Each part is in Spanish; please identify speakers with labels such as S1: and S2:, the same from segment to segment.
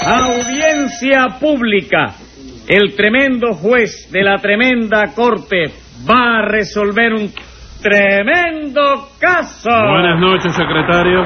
S1: Audiencia pública. El tremendo juez de la tremenda corte va a resolver un tremendo caso.
S2: Buenas noches, secretario.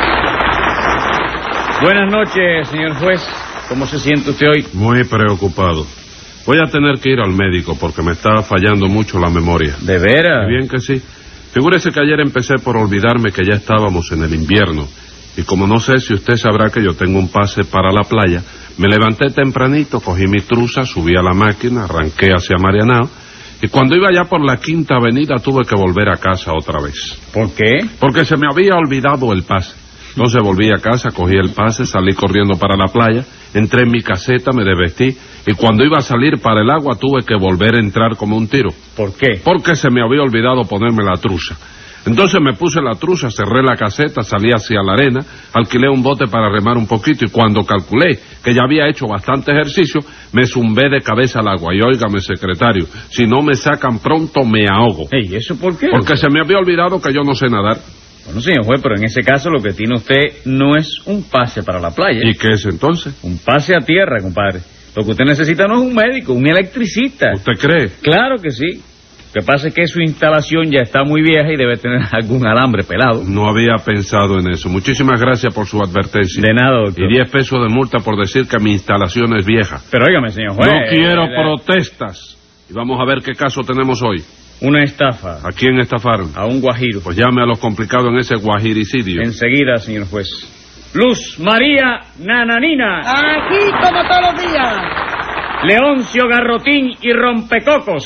S1: Buenas noches, señor juez. ¿Cómo se siente usted hoy?
S2: Muy preocupado. Voy a tener que ir al médico porque me está fallando mucho la memoria.
S1: ¿De veras?
S2: Bien que sí. Figúrese que ayer empecé por olvidarme que ya estábamos en el invierno. Y como no sé si usted sabrá que yo tengo un pase para la playa, me levanté tempranito, cogí mi truza, subí a la máquina, arranqué hacia Marianao, y cuando iba ya por la Quinta Avenida tuve que volver a casa otra vez.
S1: ¿Por qué?
S2: Porque se me había olvidado el pase. Entonces volví a casa, cogí el pase, salí corriendo para la playa, entré en mi caseta, me desvestí, y cuando iba a salir para el agua tuve que volver a entrar como un tiro.
S1: ¿Por qué?
S2: Porque se me había olvidado ponerme la truza. Entonces me puse la truza, cerré la caseta, salí hacia la arena, alquilé un bote para remar un poquito y cuando calculé que ya había hecho bastante ejercicio, me zumbé de cabeza al agua. Y óigame, secretario, si no me sacan pronto me ahogo.
S1: ¿Y eso por qué?
S2: Porque se me había olvidado que yo no sé nadar.
S1: Bueno, señor juez, pero en ese caso lo que tiene usted no es un pase para la playa.
S2: ¿Y qué es entonces?
S1: Un pase a tierra, compadre. Lo que usted necesita no es un médico, un electricista.
S2: ¿Usted cree?
S1: Claro que sí. Lo que pasa es que su instalación ya está muy vieja y debe tener algún alambre pelado.
S2: No había pensado en eso. Muchísimas gracias por su advertencia.
S1: De nada, doctor.
S2: Y 10 pesos de multa por decir que mi instalación es vieja.
S1: Pero óigame, señor juez.
S2: No quiero protestas. Y vamos a ver qué caso tenemos hoy.
S1: Una estafa.
S2: ¿A quién estafaron?
S1: A un guajiro.
S2: Pues llame a los complicados en ese guajiricidio.
S1: Enseguida, señor juez. Luz María Nananina.
S3: Aquí como todos los días.
S1: Leoncio Garrotín y Rompecocos.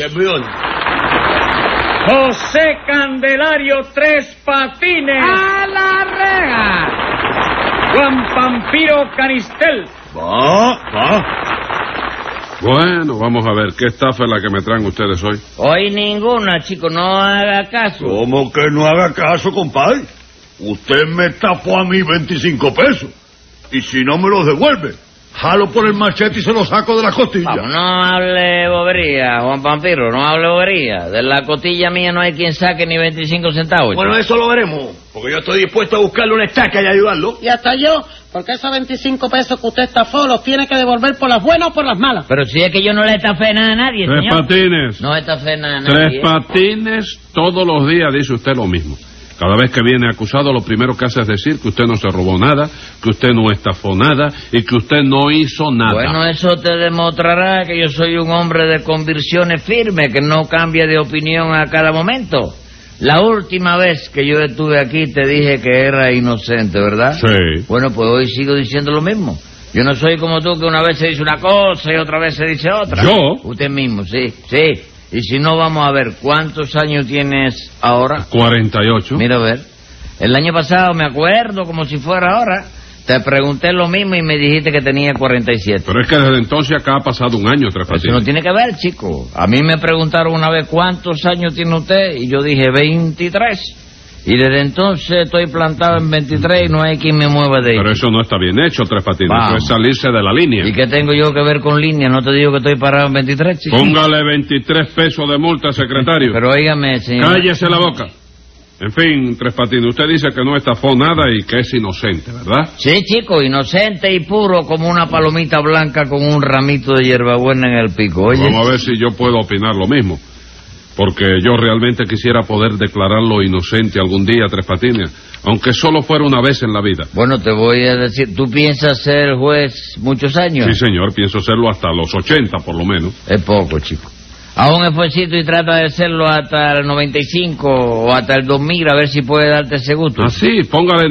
S1: José Candelario Tres Patines.
S3: ¡A la rega!
S1: Juan Pampiro Canistel.
S2: Bueno, vamos a ver, ¿qué estafa es la que me traen ustedes hoy?
S4: Hoy ninguna, chico, no haga caso.
S5: ¿Cómo que no haga caso, compadre? Usted me estafó a mí 25 pesos. Y si no me los devuelve, jalo por el machete y se lo saco de la costilla.
S4: Vamos, no hable bobería, Juan Pampiro, no hable bobería. De la costilla mía no hay quien saque ni 25 centavos.
S5: Bueno, eso lo veremos, porque yo estoy dispuesto a buscarle una estaca y ayudarlo.
S3: Y hasta yo, porque esos 25 pesos que usted estafó los tiene que devolver por las buenas o por las malas.
S4: Pero si es que yo no le estafé nada a nadie,
S2: Tres
S4: señor.
S2: Patines.
S4: No estafé nada a
S2: Tres
S4: nadie.
S2: Patines, todos los días dice usted lo mismo. Cada vez que viene acusado, lo primero que hace es decir que usted no se robó nada, que usted no estafó nada y que usted no hizo nada.
S4: Bueno, eso te demostrará que yo soy un hombre de convicciones firmes, que no cambia de opinión a cada momento. La última vez que yo estuve aquí te dije que era inocente, ¿verdad?
S2: Sí.
S4: Bueno, pues hoy sigo diciendo lo mismo. Yo no soy como tú, que una vez se dice una cosa y otra vez se dice otra.
S2: ¿Yo?
S4: Usted mismo, sí. Y si no, vamos a ver, ¿cuántos años tienes ahora?
S2: 48.
S4: Mira, a ver. El año pasado, me acuerdo como si fuera ahora, te pregunté lo mismo y me dijiste que tenía 47.
S2: Pero es que desde entonces acá ha pasado un año, Tres
S4: Eso
S2: Patines.
S4: no tiene que ver, chico. A mí me preguntaron una vez cuántos años tiene usted y yo dije 23. Y desde entonces estoy plantado en 23 y no hay quien me mueva de ahí.
S2: Pero eso no está bien hecho, Tres Patines.
S4: Vamos.
S2: Eso es salirse de la línea.
S4: ¿Y qué tengo yo que ver con línea? No te digo que estoy parado en 23, chico.
S2: Póngale 23 pesos de multa, secretario.
S4: Pero óigame, señor.
S2: Cállese la boca. En fin, Tres Patines, usted dice que no estafó nada y que es inocente, ¿verdad?
S4: Sí, chico, inocente y puro como una palomita blanca con un ramito de hierbabuena en el pico. Oye.
S2: Vamos a ver si yo puedo opinar lo mismo. Porque yo realmente quisiera poder declararlo inocente algún día, Tres Patines, aunque solo fuera una vez en la vida.
S4: Bueno, te voy a decir, ¿tú piensas ser juez muchos años?
S2: Sí, señor, pienso serlo hasta los 80, por lo menos.
S4: Es poco, chico. Haz un esfuercito y trata de hacerlo hasta el 95 o hasta el 2000, a ver si puede darte ese gusto.
S2: Ah, sí, póngale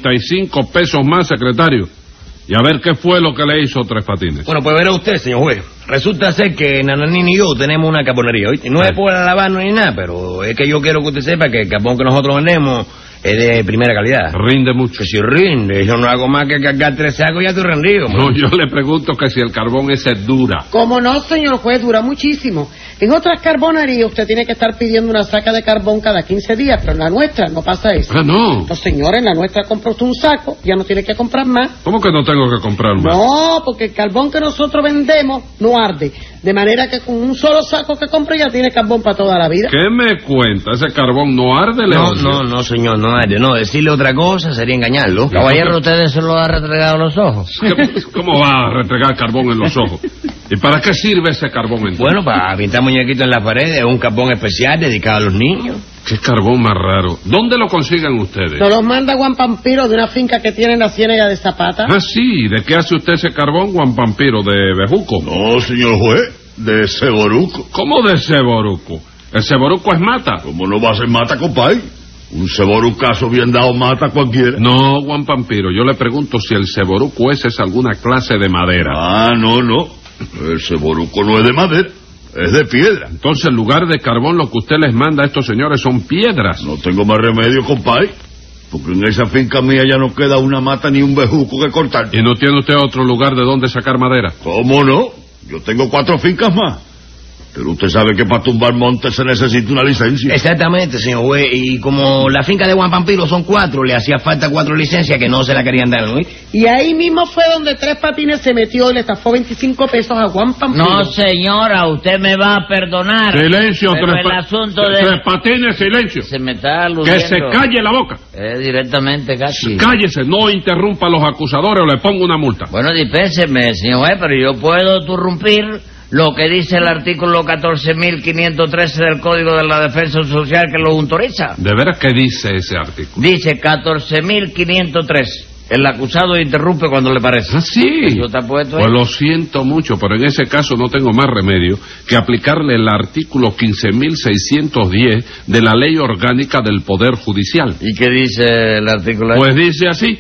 S2: 95 pesos más, secretario. Y a ver qué fue lo que le hizo Tres Patines.
S5: Bueno, pues verá usted, señor juez. Resulta ser que Nananini y yo tenemos una carbonería, ¿oíste? No es por lavarnos ni nada, pero es que yo quiero que usted sepa que el carbón que nosotros vendemos es de primera calidad.
S2: Rinde mucho.
S5: Que si rinde, yo no hago más que cargar 3 sacos y ya estoy rendido.
S2: No, yo le pregunto que si el carbón ese dura.
S3: Como no, señor juez, dura muchísimo. En otras carbonerías usted tiene que estar pidiendo una saca de carbón cada 15 días, pero en la nuestra no pasa eso.
S2: Ah, no.
S3: Pues señor, en la nuestra compra usted un saco, ya no tiene que comprar más.
S2: ¿Cómo que no tengo que comprar más?
S3: No, porque el carbón que nosotros vendemos no arde. De manera que con un solo saco que compre ya tiene carbón para toda la vida.
S2: ¿Qué me cuenta? ¿Ese carbón no arde, Leoncio?
S5: No, señor, no arde. No, decirle otra cosa sería engañarlo.
S4: Caballero, ¿ustedes se lo ha retregado los ojos?
S2: ¿Cómo va a retregar carbón en los ojos? ¿Y para qué sirve ese carbón entonces?
S5: Bueno, para pintar muñequitos en la pared, es un carbón especial dedicado a los niños.
S2: ¿Qué carbón más raro? ¿Dónde lo consiguen ustedes?
S3: Nos los manda Juan Pampiro de una finca que tiene en la Ciénaga de Zapata.
S2: Ah, sí. ¿De qué hace usted ese carbón, Juan Pampiro? ¿De bejuco?
S6: No, señor juez, de ceboruco.
S2: ¿Cómo de ceboruco? ¿El ceboruco es mata?
S6: ¿Cómo no va a ser mata, compay? Un ceborucazo bien dado mata a cualquiera.
S2: No, Juan Pampiro, yo le pregunto si el ceboruco ese es alguna clase de madera.
S6: Ah, no. El ceboruco no es de madera, es de piedra.
S2: Entonces, en lugar de carbón, lo que usted les manda a estos señores son piedras.
S6: No tengo más remedio, compay, porque en esa finca mía ya no queda una mata ni un bejuco que cortar.
S2: ¿Y no tiene usted otro lugar de donde sacar madera?
S6: ¿Cómo no? Yo tengo 4 fincas más. Pero usted sabe que para tumbar montes se necesita una licencia.
S5: Exactamente, señor juez. Y como la finca de Juan Pampiro son 4, le hacía falta 4 licencias que no se la querían dar, ¿no?
S3: Y ahí mismo fue donde Tres Patines se metió y le estafó 25 pesos a Juan Pampiro.
S4: No, señora, usted me va a perdonar.
S2: Silencio,
S4: pero el asunto de...
S2: Tres Patines, silencio.
S4: Se me está aludiendo.
S2: Que se calle la boca.
S4: Directamente casi.
S2: Cállese, no interrumpa a los acusadores o le pongo una multa.
S4: Bueno, dispénseme, señor juez, pero yo puedo interrumpir lo que dice el artículo 14.513 del Código de la Defensa Social que lo autoriza.
S2: ¿De veras qué dice ese artículo?
S4: Dice 14.503. El acusado interrumpe cuando le parece.
S2: Ah, sí.
S4: ¿Eso está puesto ahí?
S2: Pues lo siento mucho, pero en ese caso no tengo más remedio que aplicarle el artículo 15.610 de la Ley Orgánica del Poder Judicial.
S4: ¿Y qué dice el artículo ahí?
S2: Pues dice así,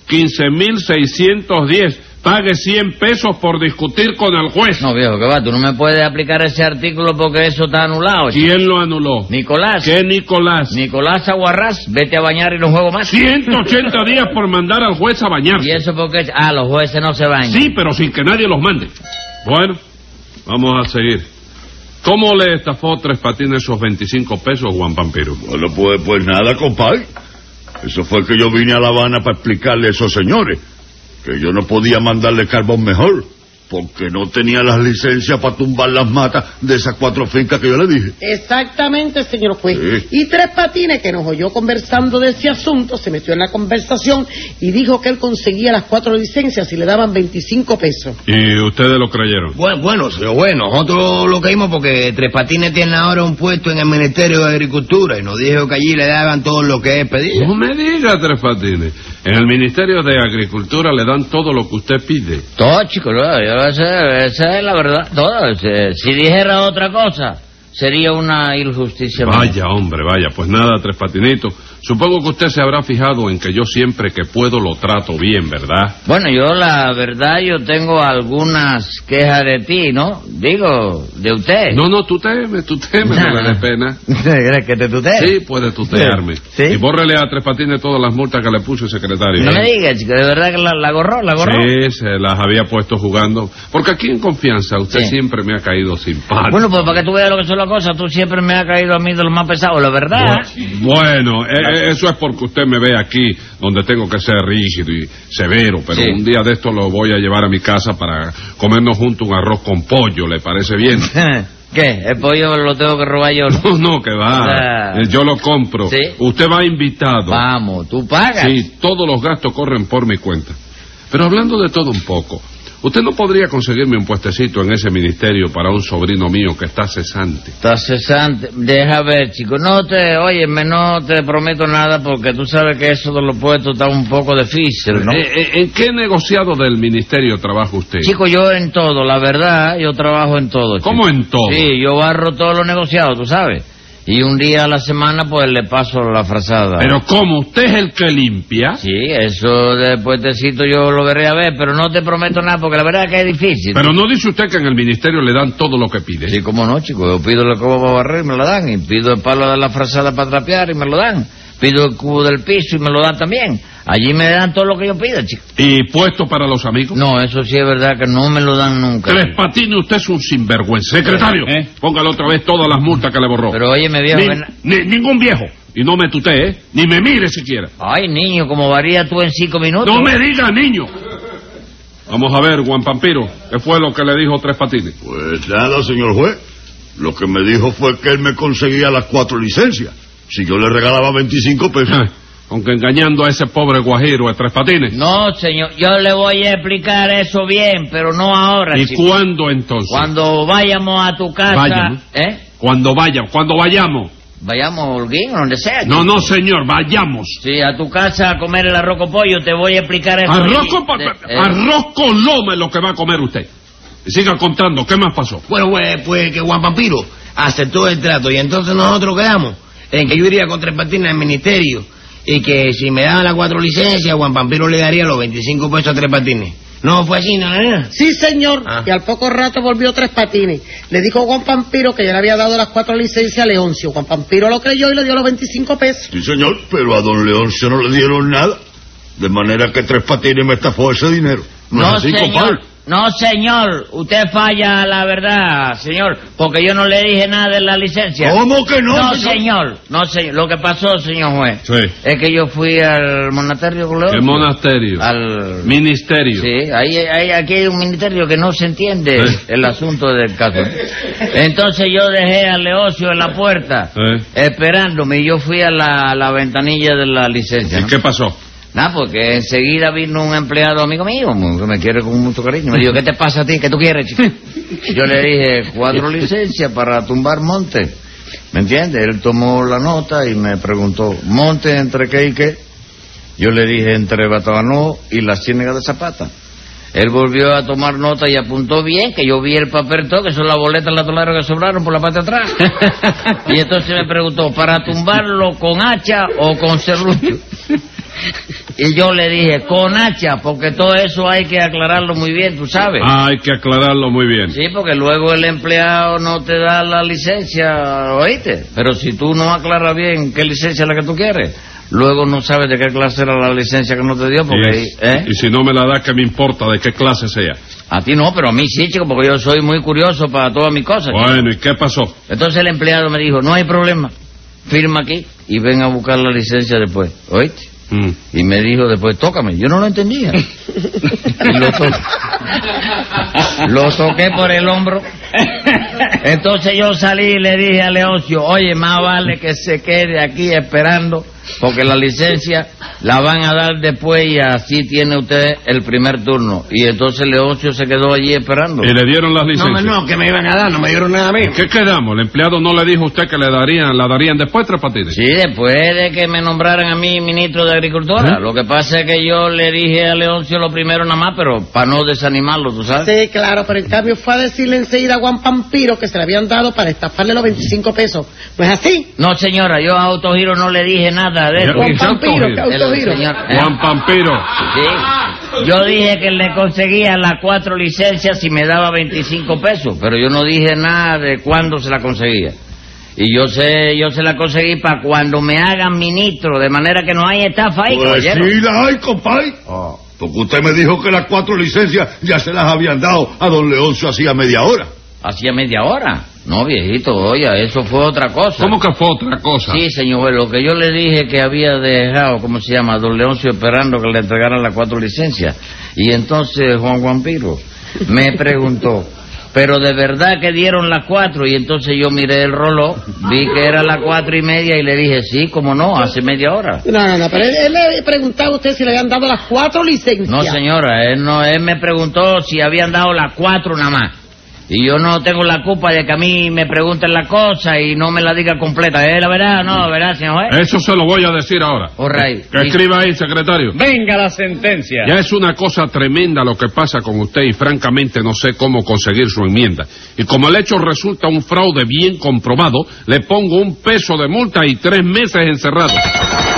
S2: 15.610. Pague 100 pesos por discutir con el juez.
S4: No, viejo, que va, tú no me puedes aplicar ese artículo porque eso está anulado.
S2: ¿Quién lo anuló?
S4: Nicolás.
S2: ¿Qué Nicolás?
S4: Nicolás Aguarrás, vete a bañar y no juego más.
S2: 180 días por mandar al juez a bañarse.
S4: ¿Y eso porque? Ah, los jueces no se bañan.
S2: Sí, pero sin que nadie los mande. Bueno, vamos a seguir. ¿Cómo le estafó Tres Patines esos 25 pesos, Juan Pampiro?
S6: Bueno, pues nada, compay. Eso fue que yo vine a La Habana para explicarle a esos señores que yo no podía mandarle carbón mejor, porque no tenía las licencias para tumbar las matas de esas 4 fincas que yo le dije.
S3: Exactamente, señor juez.
S6: Sí.
S3: Y Tres Patines, que nos oyó conversando de ese asunto, se metió en la conversación y dijo que él conseguía las 4 licencias y le daban 25 pesos.
S2: ¿Y ustedes lo creyeron?
S5: Bueno, señor juez, nosotros lo creímos porque Tres Patines tiene ahora un puesto en el Ministerio de Agricultura y nos dijo que allí le daban todo lo que él pedía.
S2: No me diga, Tres Patines. En el Ministerio de Agricultura le dan todo lo que usted pide.
S4: Todo, chico, no, yo lo sé, esa es la verdad, todo. Si dijera otra cosa, sería una injusticia.
S2: Vaya, hombre, vaya. Pues nada, Tres Patinitos. Supongo que usted se habrá fijado en que yo siempre que puedo lo trato bien, ¿verdad?
S4: Bueno, yo la verdad, yo tengo algunas quejas de ti, ¿no? Digo, de usted.
S2: No, tuteme, me da pena.
S4: ¿Quieres que te tutee?
S2: Sí, puede tutearme.
S4: ¿Sí?
S2: Y bórrele a Tres Patines todas las multas que le puso el secretario.
S4: No me digas, chico, de verdad que la gorró.
S2: Sí, se las había puesto jugando. Porque aquí en confianza usted siempre me ha caído simpático.
S4: Bueno, pues para que tú veas lo que son las cosas, tú siempre me has caído a mí de lo más pesado, la verdad.
S2: Bueno, eso es porque usted me ve aquí donde tengo que ser rígido y severo, pero
S4: Sí.
S2: un día de esto lo voy a llevar a mi casa para comernos juntos un arroz con pollo, ¿le parece bien?
S4: ¿Qué? ¿El pollo lo tengo que robar yo?
S2: No, que va. Yo lo compro.
S4: ¿Sí?
S2: Usted va invitado.
S4: Vamos, ¿tú pagas?
S2: Sí, todos los gastos corren por mi cuenta. Pero hablando de todo un poco, ¿usted no podría conseguirme un puestecito en ese ministerio para un sobrino mío que está cesante?
S4: Está cesante. Deja ver, chico. No te prometo nada porque tú sabes que eso de los puestos está un poco difícil, ¿no?
S2: ¿En qué negociado del ministerio trabaja usted?
S4: Chico, yo en todo, la verdad, yo trabajo en todo. Chico.
S2: ¿Cómo en todo?
S4: Sí, yo barro todos los negociados, tú sabes. Y un día a la semana, pues, le paso la frazada.
S2: ¿Pero cómo? ¿Usted es el que limpia?
S4: Sí, eso despuéscito yo lo veré a ver, pero no te prometo nada porque la verdad es que es difícil.
S2: Pero no dice usted que en el ministerio le dan todo lo que pide.
S4: Sí, cómo no, chico. Yo pido la coba para barrer y me lo dan. Y pido el palo de la frazada para trapear y me lo dan. Pido el cubo del piso y me lo dan también. Allí me dan todo lo que yo pida, chico.
S2: ¿Y puesto para los amigos?
S4: No, eso sí es verdad que no me lo dan nunca.
S2: Tres Patines, usted es un sinvergüenza. Secretario, póngale otra vez todas las multas que le borró.
S4: Pero óyeme, viejo...
S2: Ningún viejo. Y no me tutee, ni me mire siquiera.
S4: Ay, niño, ¿cómo varía tú en 5 minutos?
S2: No me diga, niño. Vamos a ver, Juan Pampiro, ¿qué fue lo que le dijo Tres Patines?
S6: Pues nada, señor juez. Lo que me dijo fue que él me conseguía las 4 licencias si yo le regalaba 25 pesos.
S2: Aunque engañando a ese pobre guajiro de Tres Patines.
S4: No, señor, yo le voy a explicar eso bien, pero no ahora.
S2: ¿Y cuándo entonces?
S4: Cuando vayamos a tu casa...
S2: Vayamos. Cuando vayamos.
S4: Vayamos, Holguín, donde sea.
S2: No, señor, vayamos.
S4: Sí, a tu casa a comer el arroz con pollo, te voy a explicar eso.
S2: Arroz con loma es lo que va a comer usted. Y siga contando, ¿qué más pasó?
S5: Bueno, pues que Juan Pampiro aceptó el trato y entonces nosotros quedamos en que yo iría con Tres Patines al ministerio y que si me daban las 4 licencias, Juan Pampiro le daría los 25 pesos a Tres Patines. ¿No fue así, no?
S3: Sí, señor. Y al poco rato volvió Tres Patines. Le dijo a Juan Pampiro que ya le había dado las 4 licencias a Leoncio. Juan Pampiro lo creyó y le dio los 25 pesos.
S6: Sí, señor, pero a don Leoncio no le dieron nada. De manera que Tres Patines me estafó ese dinero. ¿No es así, compadre?
S4: No, señor, usted falla a la verdad, señor, porque yo no le dije nada de la licencia.
S6: ¿Cómo que no?
S4: No, señor. Lo que pasó, señor juez, es que yo fui al monasterio.
S2: ¿Qué monasterio?
S4: Al
S2: ministerio.
S4: Sí, aquí hay un ministerio que no se entiende el asunto del caso. Entonces yo dejé a Leoncio en la puerta, esperándome, y yo fui a la ventanilla de la licencia.
S2: ¿Y qué pasó?
S4: Nada, porque enseguida vino un empleado amigo mío, que me quiere con mucho cariño. Me dijo, ¿qué te pasa a ti? ¿Qué tú quieres, chico? Yo le dije, 4 licencias para tumbar monte. ¿Me entiendes? Él tomó la nota y me preguntó, ¿monte entre qué y qué? Yo le dije, entre Batabanó y la Ciénaga de Zapata. Él volvió a tomar nota y apuntó bien, que yo vi el papel todo, que son las boletas latolares que sobraron por la parte de atrás. Y entonces me preguntó, ¿para tumbarlo con hacha o con serrucho? Y yo le dije, con hacha, porque todo eso hay que aclararlo muy bien, tú sabes.
S2: Hay que aclararlo muy bien.
S4: Sí, porque luego el empleado no te da la licencia, ¿oíste? Pero si tú no aclaras bien qué licencia es la que tú quieres, luego no sabes de qué clase era la licencia que no te dio, porque...
S2: Y si no me la da, ¿qué me importa de qué clase sea?
S4: A ti no, pero a mí sí, chico, porque yo soy muy curioso para todas mis cosas.
S2: Bueno, ¿y qué pasó?
S4: Entonces el empleado me dijo, no hay problema, firma aquí y ven a buscar la licencia después, ¿oíste? Y me dijo después, tócame. Yo no lo entendía. Y lo toqué por el hombro. Entonces yo salí y le dije a Leoncio, oye, más vale que se quede aquí esperando, porque la licencia la van a dar después y así tiene usted el primer turno. Y entonces Leoncio se quedó allí esperando.
S2: ¿Y le dieron las licencias?
S5: No, que me iban a dar, no me dieron nada a mí.
S2: ¿Qué quedamos? ¿El empleado no le dijo a usted que la darían después, Tres Patines?
S4: Sí, después de que me nombraran a mí ministro de Agricultura. Lo que pasa es que yo le dije a Leoncio lo primero nada más, pero para no desanimarlo, ¿tú sabes?
S3: Sí, claro, pero en cambio fue a decirle enseguida a Juan Pampiro que se le habían dado para estafarle los 25 pesos. ¿No es así?
S4: No, señora, yo a Autogiro no le dije nada de eso.
S3: Juan Pampiro, ¿qué Autogiro?
S2: Juan Pampiro.
S4: Sí. Yo dije que le conseguía las 4 licencias y me daba 25 pesos, pero yo no dije nada de cuándo se la conseguía. Y yo se la conseguí para cuando me hagan ministro, de manera que no hay estafa ahí,
S6: pues
S4: caballero.
S6: Sí, la hay, compadre. Porque usted me dijo que las 4 licencias ya se las habían dado a don Leoncio hacía media hora.
S4: ¿Hacía media hora? No, viejito, oye, eso fue otra cosa.
S2: ¿Cómo que fue otra cosa?
S4: Sí, señor, lo que yo le dije que había dejado, ¿cómo se llama? Don Leoncio esperando que le entregaran las 4 licencias. Y entonces Juan Pampiro me preguntó, ¿pero de verdad que dieron las 4? Y entonces yo miré el reloj, vi que era las 4:30 y le dije, sí, cómo no, hace media hora.
S3: No, pero él le preguntaba a usted si le habían dado las 4 licencias.
S4: No, señora, él me preguntó si habían dado las 4 nada más. Y yo no tengo la culpa de que a mí me pregunten la cosa y no me la diga completa. ¿Es la verdad o no? ¿La verdad, señor juez?
S2: Eso se lo voy a decir ahora. Que escriba ahí, secretario.
S1: Venga la sentencia.
S2: Ya es una cosa tremenda lo que pasa con usted y francamente no sé cómo conseguir su enmienda. Y como el hecho resulta un fraude bien comprobado, le pongo 1 peso de multa y 3 meses encerrado.